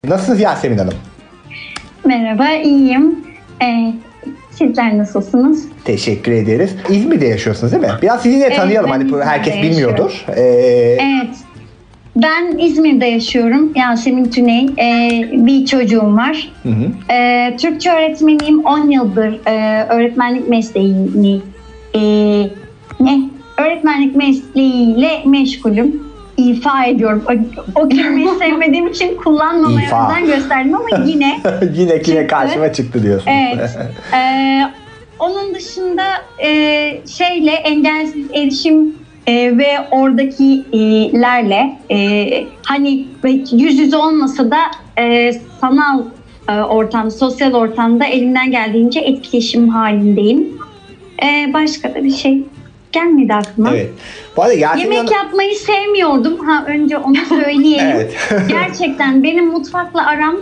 Nasılsınız Yasemin Hanım? Merhaba, iyiyim. Sizler nasılsınız? Teşekkür ederiz. İzmir'de yaşıyorsunuz değil mi? Biraz sizi de tanıyalım. Hani herkes bilmiyordur. Evet. Ben İzmir'de yaşıyorum. Yasemin Tüney. Bir çocuğum var. Hı hı. Türkçe öğretmeniyim. 10 yıldır öğretmenlik mesleğini öğretmenlik mesleğiyle meşgulüm. İfa ediyorum. O kelimeyi sevmediğim için kullanmamaya özen gösterdim ama yine yine karşıma çıktı diyorsunuz. Evet. Onun dışında engelsiz erişim ve oradakilerle hani yüz yüze olmasa da sanal ortamda, sosyal ortamda elimden geldiğince etkileşim halindeyim. Başka da bir şey gelmedi aklıma. Evet. Bu arada yemek yapmayı sevmiyordum. Önce onu söyleyelim. Evet. Gerçekten benim mutfakla aram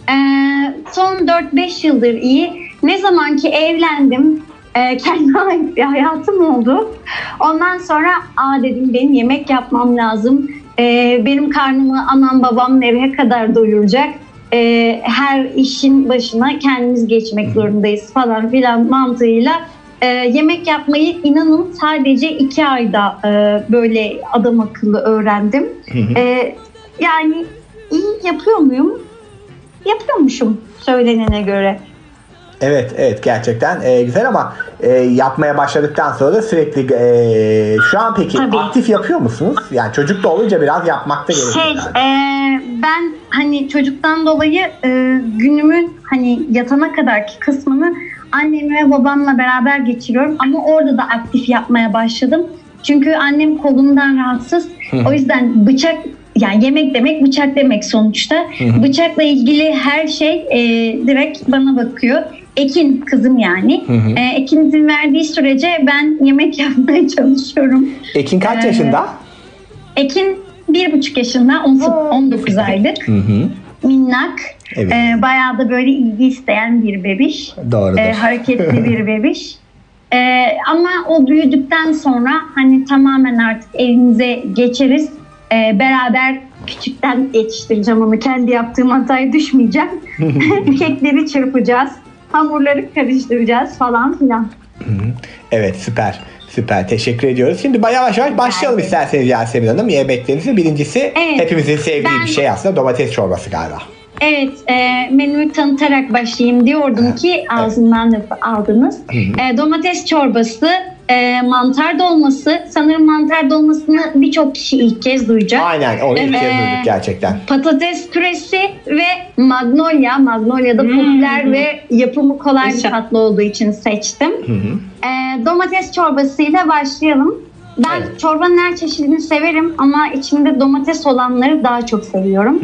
son 4-5 yıldır iyi. Ne zaman ki evlendim, kendime ait bir hayatım oldu. Ondan sonra dedim benim yemek yapmam lazım. Benim karnımı anam babam nereye kadar doyuracak? Her işin başına kendimiz geçmek zorundayız falan filan mantığıyla yemek yapmayı inanın sadece 2 ayda böyle adam akıllı öğrendim. Yani iyi yapıyor muyum? Yapıyormuşum söylenene göre. Evet gerçekten güzel ama yapmaya başladıktan sonra da sürekli şu an peki Tabii. aktif yapıyor musunuz? Yani çocuk da olunca biraz yapmakta gerekiyor. Ben hani çocuktan dolayı günümün hani yatana kadarki kısmını annem ve babamla beraber geçiriyorum ama orada da aktif yapmaya başladım. Çünkü annem kolundan rahatsız. O yüzden bıçak, yani yemek demek bıçak demek sonuçta. Bıçakla ilgili her şey direkt bana bakıyor. Ekin kızım yani. Ekin izin verdiği sürece ben yemek yapmaya çalışıyorum. Ekin kaç yaşında? Ekin 1,5 yaşında, 19 aylık. Minnak. Evet. Bayağı da böyle ilgi isteyen bir bebiş. Doğrudur. Hareketli bir bebiş. Ama o büyüdükten sonra hani tamamen artık evimize geçeriz. Beraber küçükten yetiştireceğim onu. Kendi yaptığım hataya düşmeyeceğim. Kekleri çırpacağız. Hamurları karıştıracağız falan filan. Evet süper. Teşekkür ediyoruz. Şimdi yavaş yavaş başlayalım isterseniz Yasemin Hanım. Yemeklerinizi. Birincisi hepimizin sevdiği bir şey aslında domates çorbası galiba. Evet, menüyü tanıtarak başlayayım diyordum ki ağzımdan lafı aldınız. Domates çorbası, mantar dolması. Sanırım mantar dolmasını birçok kişi ilk kez duyacak. Aynen, onu ilk kez duyduk gerçekten. Patates püresi ve magnolia. Magnolia da popüler ve yapımı kolay bir tatlı olduğu için seçtim. Domates çorbasıyla başlayalım. Ben çorbanın her çeşidini severim ama içinde domates olanları daha çok seviyorum.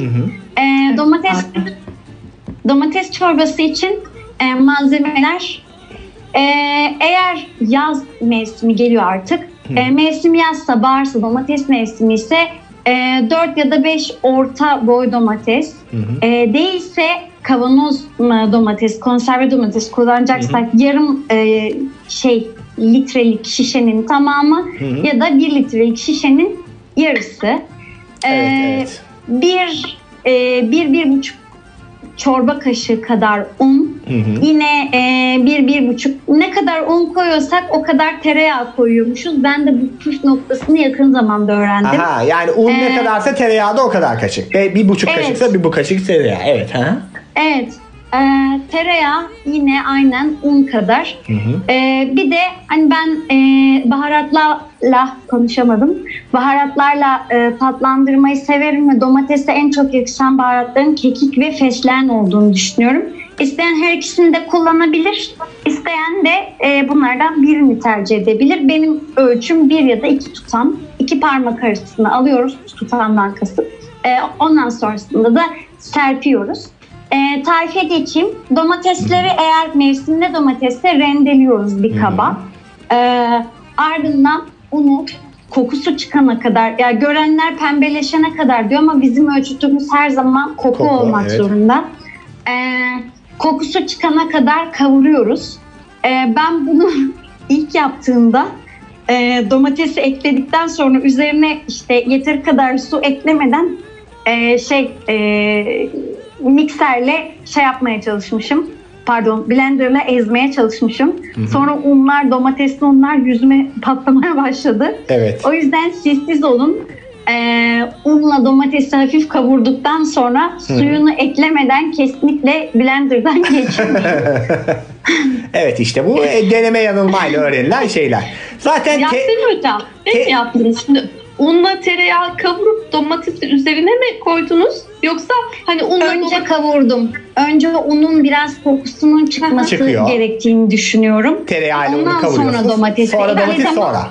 Domates çorbası için malzemeler, eğer yaz mevsimi geliyor artık, mevsim yazsa, baharsa, domates mevsimi ise 4 ya da 5 orta boy domates, değilse kavanoz domates, konserve domates kullanacaksak yarım litrelik şişenin tamamı ya da 1 litrelik şişenin yarısı. Evet. 1,5 çorba kaşığı kadar un. Yine 1,5 ne kadar un koyuyorsak o kadar tereyağı koyuyormuşuz. Ben de bu püf noktasını yakın zamanda öğrendim. Yani un ne kadarsa tereyağı da o kadar kaşık. 1,5 kaşıksa 1,5 kaşık tereyağı. Evet. Evet. Tereyağı yine aynen un kadar. Bir de hani ben baharatlarla tatlandırmayı severim ve domatese en çok yakışan baharatların kekik ve fesleğen olduğunu düşünüyorum. İsteyen her ikisini de kullanabilir. İsteyen de bunlardan birini tercih edebilir. Benim ölçüm 1 ya da 2 tutam. 2 parmak arasında alıyoruz, tutamdan kasıp. Ondan sonrasında da serpiyoruz. Tarife geçeyim. Domatesleri eğer mevsimde domatesse rendeliyoruz bir kaba. Ardından unu kokusu çıkana kadar, yani görenler pembeleşene kadar diyor ama bizim ölçütümüz her zaman koku olmak zorunda. Kokusu çıkana kadar kavuruyoruz. Ben bunu ilk yaptığımda domatesi ekledikten sonra üzerine işte yeteri kadar su eklemeden mikserle şey yapmaya çalışmışım. Pardon, blenderla ezmeye çalışmışım. Sonra domatesli unlar yüzüme patlamaya başladı. Evet. O yüzden sessiz olun. Unla domatesi hafif kavurduktan sonra suyunu eklemeden kesinlikle blenderdan geçirmeyin. Evet, işte bu deneme yanılmayla öğrenilen şeyler. Zaten Yasemin Hocam, ne mi yaptınız şimdi? Unla tereyağı kavurup domatesi üzerine mi koydunuz? Yoksa hani Önce kavurdum. Önce unun biraz kokusunun çıkması gerektiğini düşünüyorum. Tereyağıyla unu Ondan kavuruyorsunuz. sonra domatesi. Sonra domates sonra.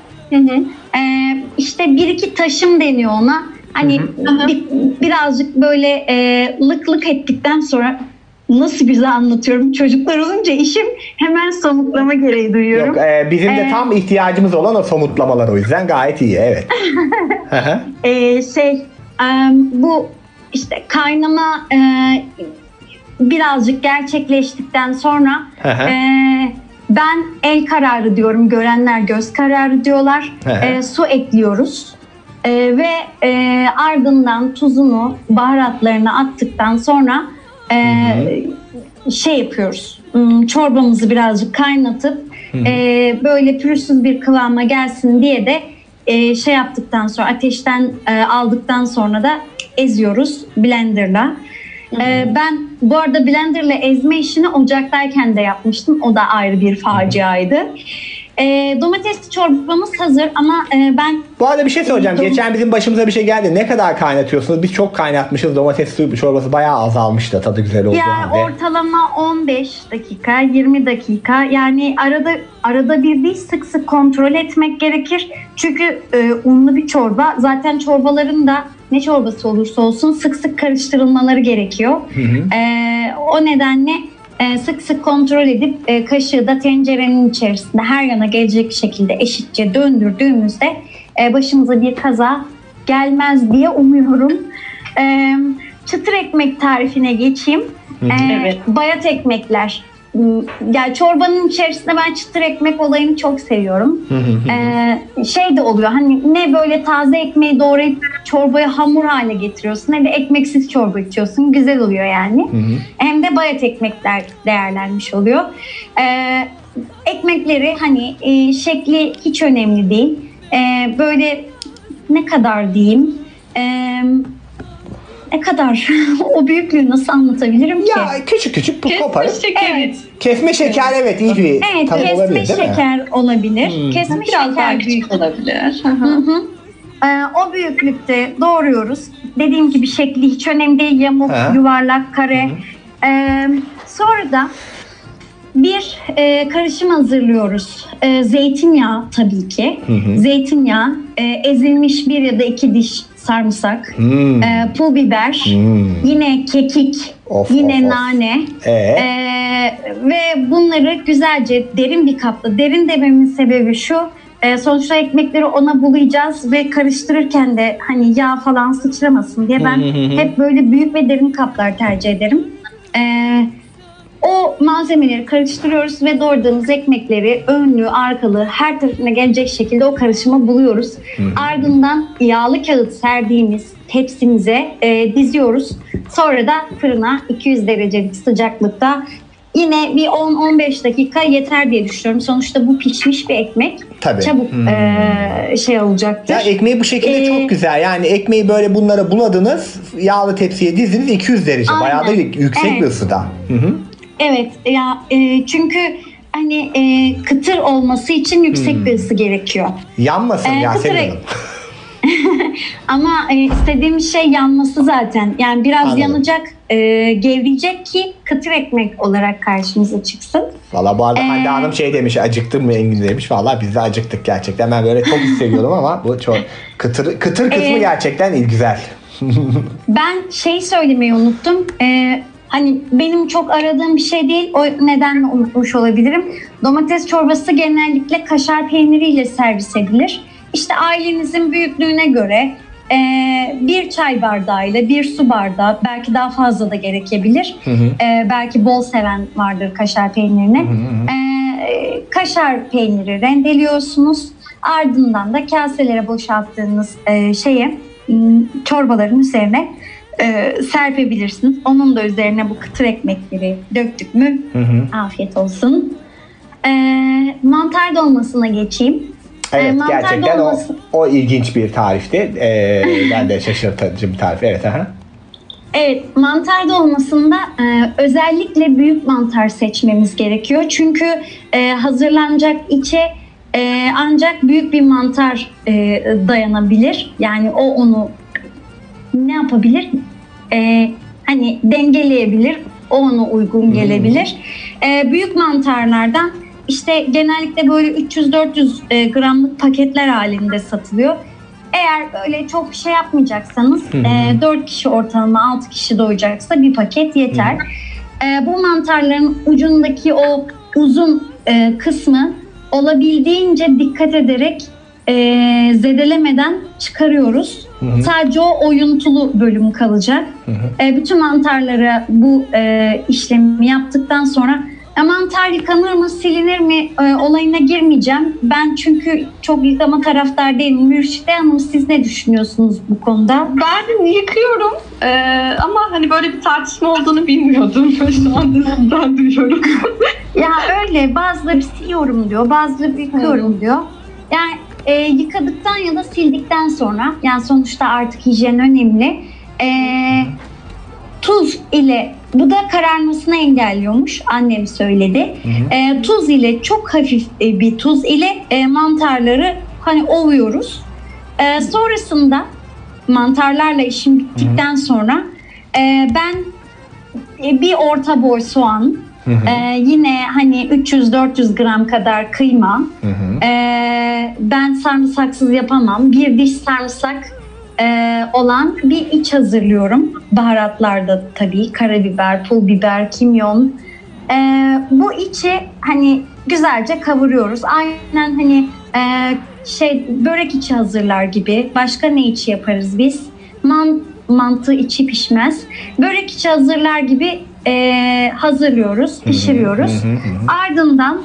İşte bir iki taşım deniyor ona. Hani birazcık böyle lık lık ettikten sonra nasıl güzel anlatıyorum. Çocuklar olunca işim hemen somutlama gereği duyuyorum. Yok, bizim de tam ihtiyacımız olan o somutlamalar, o yüzden gayet iyi. Evet. Bu işte kaynama birazcık gerçekleştikten sonra ben el kararı diyorum. Görenler göz kararı diyorlar. Su ekliyoruz. Ve ardından tuzunu, baharatlarını attıktan sonra şey yapıyoruz. Çorbamızı birazcık kaynatıp böyle pürüzsüz bir kıvama gelsin diye de şey yaptıktan sonra ateşten aldıktan sonra da eziyoruz blenderla. Ben bu arada blenderla ezme işini ocaktayken de yapmıştım. O da ayrı bir faciaydı. Domates çorbamız hazır ama ben... Bu arada bir şey soracağım. Geçen bizim başımıza bir şey geldi. Ne kadar kaynatıyorsunuz? Biz çok kaynatmışız. Domates suyu çorbası bayağı azalmış da tadı güzel olduğu halde. Ortalama 15 dakika, 20 dakika. Yani arada bir değil, sık sık kontrol etmek gerekir. Çünkü unlu bir çorba. Zaten çorbaların da ne çorbası olursa olsun sık sık karıştırılmaları gerekiyor. O nedenle sık sık kontrol edip kaşığı da tencerenin içerisinde her yana gelecek şekilde eşitçe döndürdüğümüzde başımıza bir kaza gelmez diye umuyorum. Çıtır ekmek tarifine geçeyim. Evet. Bayat ekmekler. Yani çorbanın içerisinde ben çıtır ekmek olayını çok seviyorum. Şey de oluyor, hani ne böyle taze ekmeği doğrayıp çorbayı hamur haline getiriyorsun, ne de ekmeksiz çorba içiyorsun. Güzel oluyor yani. Hem de bayat ekmekler değerlenmiş oluyor. Ekmekleri hani şekli hiç önemli değil. Böyle ne kadar diyeyim? Ne kadar? O büyüklüğü nasıl anlatabilirim ki? Ya küçük küçük koparıp. Evet. Kesme şeker, evet, iyi bir tanım olabilir, kesme değil mi? şeker olabilir. Kesme Biraz daha şeker küçük olabilir. O büyüklükte doğruyoruz. Dediğim gibi şekli hiç önemli değil. Yamuk, yuvarlak, kare. Sonra da bir karışım hazırlıyoruz. Zeytinyağı tabii ki. Zeytinyağı, ezilmiş 1 ya da 2 diş sarımsak, pul biber, yine kekik, yine nane ve bunları güzelce derin bir kapta, derin dememin sebebi şu, sonuçta ekmekleri ona bulayacağız ve karıştırırken de hani yağ falan sıçramasın diye ben hep böyle büyük ve derin kaplar tercih ederim. O malzemeleri karıştırıyoruz ve doğradığımız ekmekleri önlü, arkalı, her tarafına gelecek şekilde o karışımı buluyoruz. Ardından yağlı kağıt serdiğimiz tepsimize diziyoruz. Sonra da fırına 200 derecelik sıcaklıkta yine bir 10-15 dakika yeter diye düşünüyorum. Sonuçta bu pişmiş bir ekmek. Tabii. Çabuk şey olacaktır. Ya ekmeği bu şekilde çok güzel. Yani ekmeği böyle bunlara buladınız, yağlı tepsiye dizdiniz, 200 derece. Bayağı da yüksek bir ısıda. Evet ya, çünkü hani kıtır olması için yüksek bir ısı gerekiyor. Yanmasın Yasemin Hanım. Ama istediğim şey yanması zaten. Yani biraz Anladım. yanacak, gevreyecek ki kıtır ekmek olarak karşımıza çıksın. Valla bu arada Hande Hanım şey demiş, acıktın mı Engin demiş. Valla biz de acıktık gerçekten. Ben böyle çok hissediyorum ama bu çok kıtır kısmı gerçekten güzel. Ben şey söylemeyi unuttum. Hani benim çok aradığım bir şey değil. O nedenle unutmuş olabilirim. Domates çorbası genellikle kaşar peyniriyle servis edilir. İşte ailenizin büyüklüğüne göre bir çay bardağıyla bir su bardağı, belki daha fazla da gerekebilir. Belki bol seven vardır kaşar peynirini. Kaşar peyniri rendeliyorsunuz. Ardından da kaselere boşalttığınız çorbaların üzerine serpebilirsiniz. Onun da üzerine bu kıtır ekmekleri döktük mü afiyet olsun. Mantar dolmasına geçeyim. Evet, gerçekten o ilginç bir tarifti. Ben de şaşırtıcı bir tarif. Evet. Evet, mantar dolmasında özellikle büyük mantar seçmemiz gerekiyor. Çünkü hazırlanacak içe ancak büyük bir mantar dayanabilir. Yani o onu ne yapabilir? Hani dengeleyebilir. O ona uygun gelebilir. Büyük mantarlardan işte genellikle böyle 300-400 gramlık paketler halinde satılıyor. Eğer öyle çok bir şey yapmayacaksanız 4 kişi ortalama 6 kişi doyacaksa bir paket yeter. Bu mantarların ucundaki o uzun kısmı olabildiğince dikkat ederek zedelemeden çıkarıyoruz. Sadece o oyuntulu bölüm kalacak. Bütün mantarlara bu işlemi yaptıktan sonra mantar yıkanır mı, silinir mi olayına girmeyeceğim. Ben çünkü çok yıkama taraftar değilim. Mürşide Hanım, siz ne düşünüyorsunuz bu konuda? Ben yıkıyorum ama hani böyle bir tartışma olduğunu bilmiyordum. Şu anda sizden duyuyorum. Ya öyle, bazıları siliyorum diyor, bazıları yıkıyorum diyor. Yani yıkadıktan ya da sildikten sonra, yani sonuçta artık hijyen önemli. Tuz ile, bu da kararmasını engelliyormuş, annem söyledi. Tuz ile, çok hafif bir tuz ile mantarları hani ovuyoruz. Sonrasında mantarlarla işim bittikten sonra ben bir orta boy soğan, yine hani 300-400 gram kadar kıyma, ben sarımsaksız yapamam, bir diş sarımsak olan bir iç hazırlıyorum. Baharatlarda tabii karabiber, pul biber, kimyon. Bu içi hani güzelce kavuruyoruz. Aynen hani börek içi hazırlar gibi. Başka ne içi yaparız biz? Mantı içi pişmez. Börek içi hazırlar gibi hazırlıyoruz, pişiriyoruz. Ardından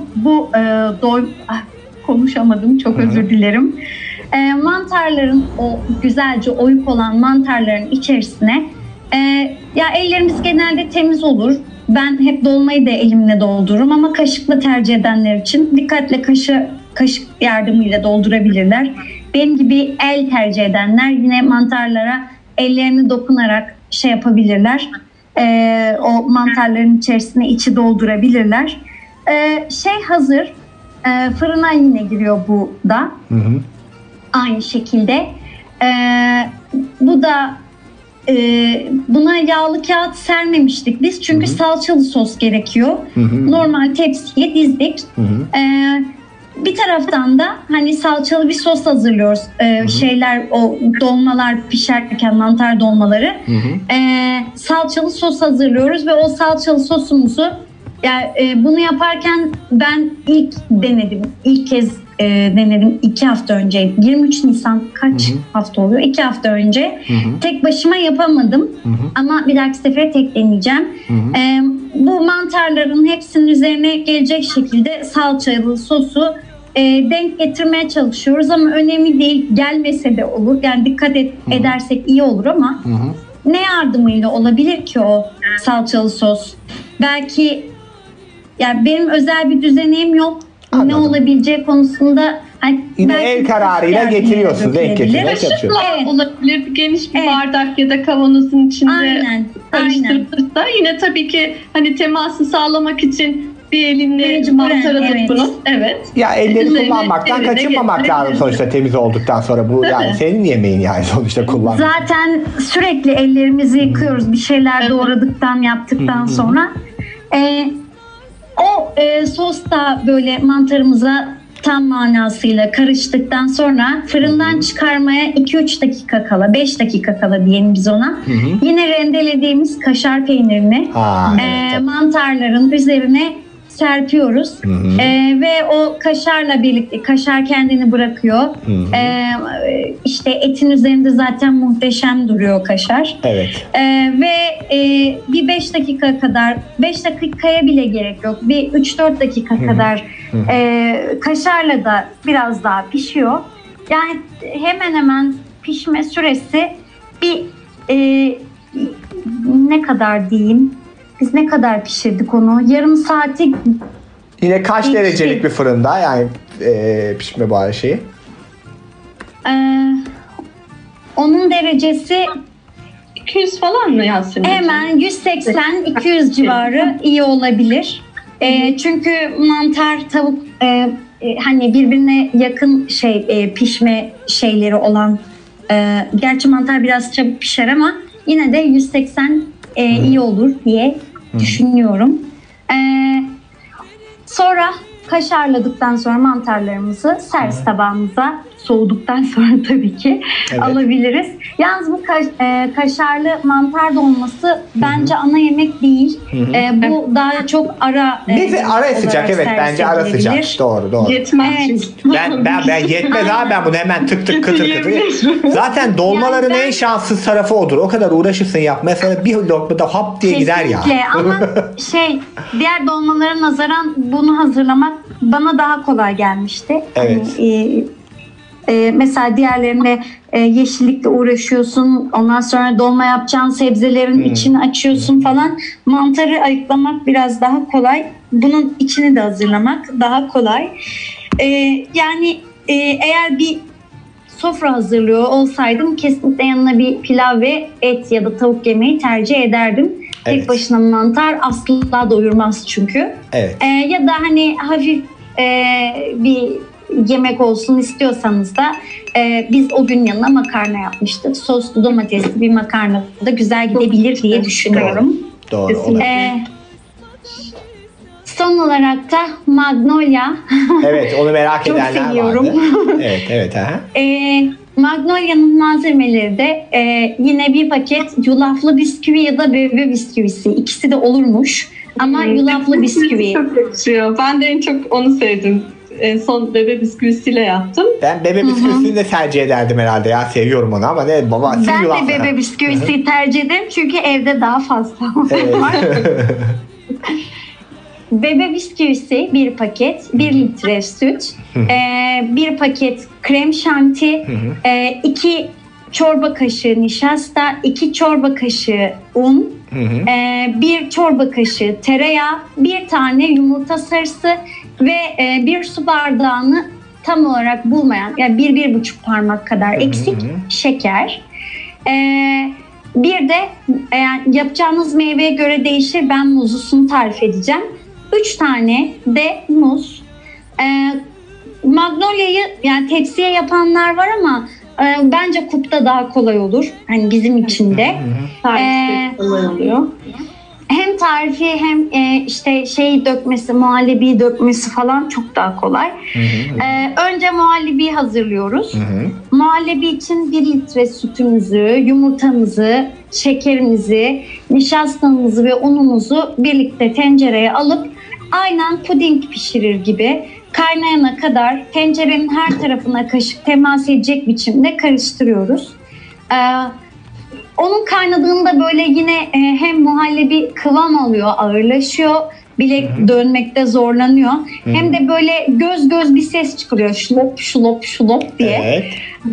konuşamadım, çok özür dilerim. Mantarların, o güzelce oyuk olan mantarların içerisine ya ellerimiz genelde temiz olur. Ben hep dolmayı da elimle doldururum ama kaşıkla tercih edenler için dikkatle kaşık yardımıyla doldurabilirler. Benim gibi el tercih edenler yine mantarlara ellerini dokunarak yapabilirler. O mantarların içerisine içi doldurabilirler. Hazır. Fırına yine giriyor bu da. Aynı şekilde. Bu da buna yağlı kağıt sermemiştik biz. Çünkü salçalı sos gerekiyor. Normal tepsiye dizdik. Bir taraftan da hani salçalı bir sos hazırlıyoruz. O dolmalar pişerken, mantar dolmaları. Salçalı sos hazırlıyoruz ve o salçalı sosumuzu, yani bunu yaparken ben ilk kez denedim 2 hafta önce. 23 Nisan kaç hafta oluyor? 2 hafta önce. Tek başıma yapamadım. Ama bir dahaki sefere tek deneyeceğim. Bu mantarların hepsinin üzerine gelecek şekilde salçalı sosu denk getirmeye çalışıyoruz ama önemli değil. Gelmese de olur. Yani dikkat edersek iyi olur ama ne yardımıyla olabilir ki o salçalı sos? Belki, yani benim özel bir düzeneğim yok. Anladım. Ne olabileceği konusunda yine el kararıyla getiriyorsunuz. Denk getirmeye çalışıyorsunuz. Evet. Olabilir. Geniş bir bardak ya da kavanozun içinde karıştırılırsa yine tabii ki hani teması sağlamak için bir elinle mantara dokunup ya elleri kullanmaktan kaçınmamak lazım sonuçta, temiz olduktan sonra. Bu yani senin yemeğin, yani sonuçta kullan. Zaten sürekli ellerimizi yıkıyoruz bir şeyler doğradıktan, yaptıktan sonra. O sos da böyle mantarımıza tam manasıyla karıştıktan sonra fırından çıkarmaya 2-3 dakika kala, 5 dakika kala diyelim biz ona. Yine rendelediğimiz kaşar peynirini mantarların üzerine serpiyoruz. Ve o kaşarla birlikte, kaşar kendini bırakıyor. İşte etin üzerinde zaten muhteşem duruyor kaşar. Evet. Ve bir 5 dakika kadar, 5 dakikaya bile gerek yok. Bir 3-4 dakika kadar kaşarla da biraz daha pişiyor. Yani hemen hemen pişme süresi bir ne kadar diyeyim? Biz ne kadar pişirdik onu? Yarım saati. Yine kaç derecelik bir fırında yani pişme bu şeyi? Onun derecesi 200 falan mı Yasemin? Hemen 180-200 civarı iyi olabilir. Çünkü mantar, tavuk hani birbirine yakın pişme şeyleri olan, gerçi mantar biraz çabuk pişer ama yine de 180 iyi olur diye düşünüyorum. Sonra kaşarladıktan sonra mantarlarımızı servis tabağımıza soğuduktan sonra tabii ki alabiliriz. Yalnız bu kaşarlı mantar dolması bence ana yemek değil. Bu daha çok ara ara sıcak, evet, bence ara sıcak. Doğru. Yetmez. Evet. Ben yetmez abi, ben bunu hemen tık kıtır. Zaten dolmaların en şanssız tarafı odur. O kadar uğraşırsın yapmaya, sonra bir lokmada hap diye gider ya. Ama diğer dolmalara nazaran bunu hazırlamak bana daha kolay gelmişti. Evet. Mesela diğerlerinde yeşillikle uğraşıyorsun. Ondan sonra dolma yapacağın sebzelerin içini açıyorsun falan. Mantarı ayıklamak biraz daha kolay. Bunun içini de hazırlamak daha kolay. Yani eğer bir sofra hazırlıyor olsaydım kesinlikle yanına bir pilav ve et ya da tavuk yemeği tercih ederdim. Evet. Tek başına mantar asla doyurmaz çünkü. Evet. Ya da hani hafif bir yemek olsun istiyorsanız da biz o gün yanına makarna yapmıştık. Soslu domatesli bir makarna da güzel gidebilir diye düşünüyorum. Doğru. Son olarak da Magnolia. Evet, onu merak Çok edenler seviyorum. vardı. Evet. Magnolia'nın malzemeleri de yine bir paket yulaflı bisküvi ya da bebe bisküvisi. İkisi de olurmuş. Ama yulaflı bisküvi. Çok yakışıyor. Ben de en çok onu sevdim. En son bebe bisküvisiyle yaptım. Ben bebe bisküvisini de tercih ederdim herhalde ya. Seviyorum onu ama ne baba. Ben de bebe bisküvisi tercih ederim çünkü evde daha fazla var. Bebe bisküvisi bir paket, 1 litre süt, bir paket krem şanti, 2 çorba kaşığı nişasta, 2 çorba kaşığı un, 1 çorba kaşığı tereyağı, 1 tane yumurta sarısı ve 1 su bardağını tam olarak bulmayan, yani 1-1,5 parmak kadar eksik şeker. Bir de yapacağınız meyveye göre değişir. Ben muzlusunu tarif edeceğim. 3 tane de muz. Magnolia'yı yani tepsiye yapanlar var ama bence kupta daha kolay olur. Hani bizim için de. Tarifi kolay oluyor. Hem tarifi hem işte dökmesi, muhallebi dökmesi falan çok daha kolay. Önce muhallebi hazırlıyoruz. Muhallebi için 1 litre sütümüzü, yumurtamızı, şekerimizi, nişastamızı ve unumuzu birlikte tencereye alıp aynen puding pişirir gibi kaynayana kadar tencerenin her tarafına kaşık temas edecek biçimde karıştırıyoruz. Onun kaynadığında böyle yine hem muhallebi kıvam alıyor, ağırlaşıyor, bilek dönmekte zorlanıyor. Hem de böyle göz bir ses çıkıyor, şulop diye. Evet.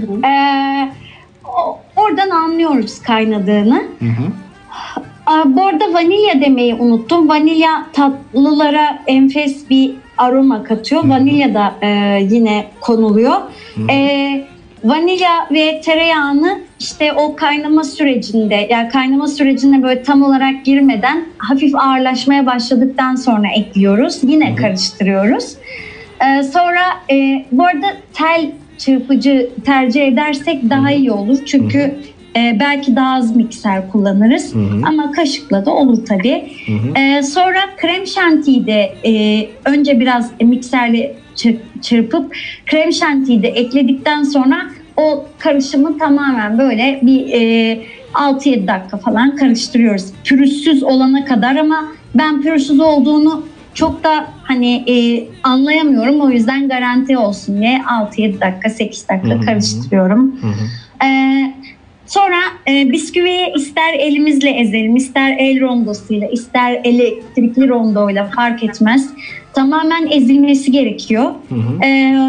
Oradan anlıyoruz kaynadığını. Bu arada vanilya demeyi unuttum. Vanilya tatlılara enfes bir aroma katıyor. Vanilya da yine konuluyor. Vanilya ve tereyağını işte o kaynama sürecinde, yani kaynama sürecine böyle tam olarak girmeden hafif ağırlaşmaya başladıktan sonra ekliyoruz. Yine karıştırıyoruz. Sonra bu arada tel çırpıcı tercih edersek daha iyi olur. Çünkü belki daha az mikser kullanırız. Ama kaşıkla da olur tabii. Sonra krem şantiyi de önce biraz mikserle çırpıp krem şantiyi de ekledikten sonra o karışımı tamamen böyle bir 6-7 dakika falan karıştırıyoruz. Pürüzsüz olana kadar ama ben pürüzsüz olduğunu çok da hani anlayamıyorum. O yüzden garanti olsun diye 6-7 dakika, 8 dakika karıştırıyorum. Sonra bisküviyi ister elimizle ezelim, ister el rondosuyla, ister elektrikli rondoyla fark etmez. Tamamen ezilmesi gerekiyor.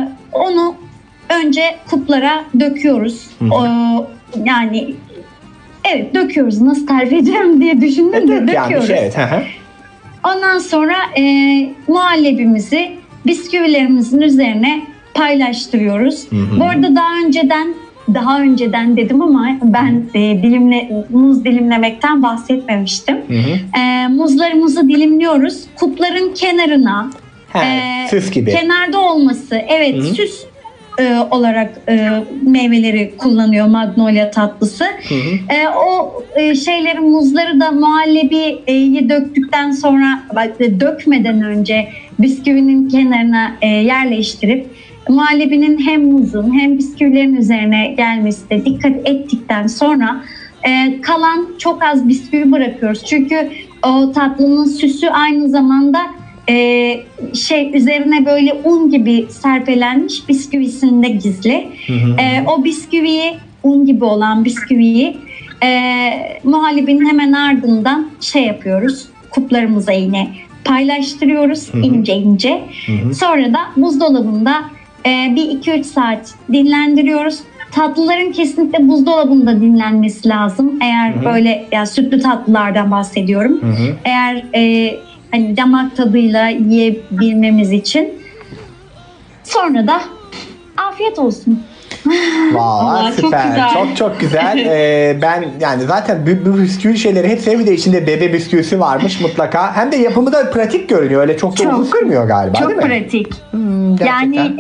Onu önce kuplara döküyoruz. Yani Evet, döküyoruz. Nasıl tarif edeceğim diye düşündüm de döküyoruz. Evet. Ondan sonra muhallebimizi bisküvilerimizin üzerine paylaştırıyoruz. Bu arada daha önceden dedim ama ben muz dilimlemekten bahsetmemiştim. Muzlarımızı dilimliyoruz. Kupların kenarına süs gibi. Kenarda olması, evet, süs olarak meyveleri kullanıyor Magnolia tatlısı. O muzları da muhallebiyi döktükten sonra, dökmeden önce bisküvinin kenarına yerleştirip muhallebinin hem muzun hem bisküvilerin üzerine gelmesine dikkat ettikten sonra kalan çok az bisküvi bırakıyoruz. Çünkü o tatlının süsü aynı zamanda üzerine böyle un gibi serpelenmiş bisküvisinde gizli. O bisküviyi, un gibi olan bisküviyi muhallebinin hemen ardından yapıyoruz. Kuplarımıza yine paylaştırıyoruz ince ince. Sonra da buzdolabında bir 2-3 saat dinlendiriyoruz. Tatlıların kesinlikle buzdolabında dinlenmesi lazım. Eğer böyle sütlü tatlılardan bahsediyorum. Eğer hani damak tadıyla yiyebilmemiz için. Sonra da afiyet olsun. Vallahi süper. Çok güzel. Ben yani zaten bu bisküvi şeyleri hep seviyorum. Bir de içinde bebe bisküvisi varmış mutlaka. Hem de yapımı da pratik görünüyor. Öyle çok da uzun sürmüyor galiba, değil mi? Çok pratik. Yani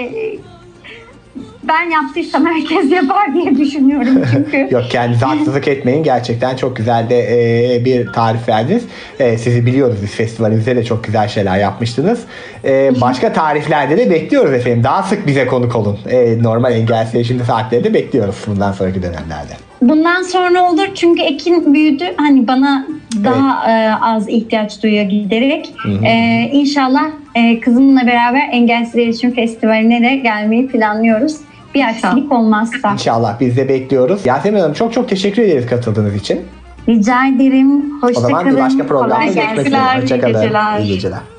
ben yaptıysam herkes yapar diye düşünüyorum çünkü. Yok, kendinize haksızlık etmeyin. Gerçekten çok güzel de bir tarif verdiniz. Sizi biliyoruz, biz festivalimizde de çok güzel şeyler yapmıştınız. Başka tariflerde de bekliyoruz efendim. Daha sık bize konuk olun. Normal Engelsiz Yaşamı Saatleri de bekliyoruz bundan sonraki dönemlerde. Bundan sonra olur çünkü Ekin büyüdü. Hani bana daha az ihtiyaç duyuyor giderek. İnşallah kızımla beraber Engelsiz Erişim Festivali'ne de gelmeyi planlıyoruz. Bir aksilik olmazsa. İnşallah, biz de bekliyoruz. Yasemin Hanım, çok teşekkür ederiz katıldığınız için. Rica ederim. Hoşça kalın. O zaman bir başka programda görüşmek üzere. Hoşça kalın. İyi geceler.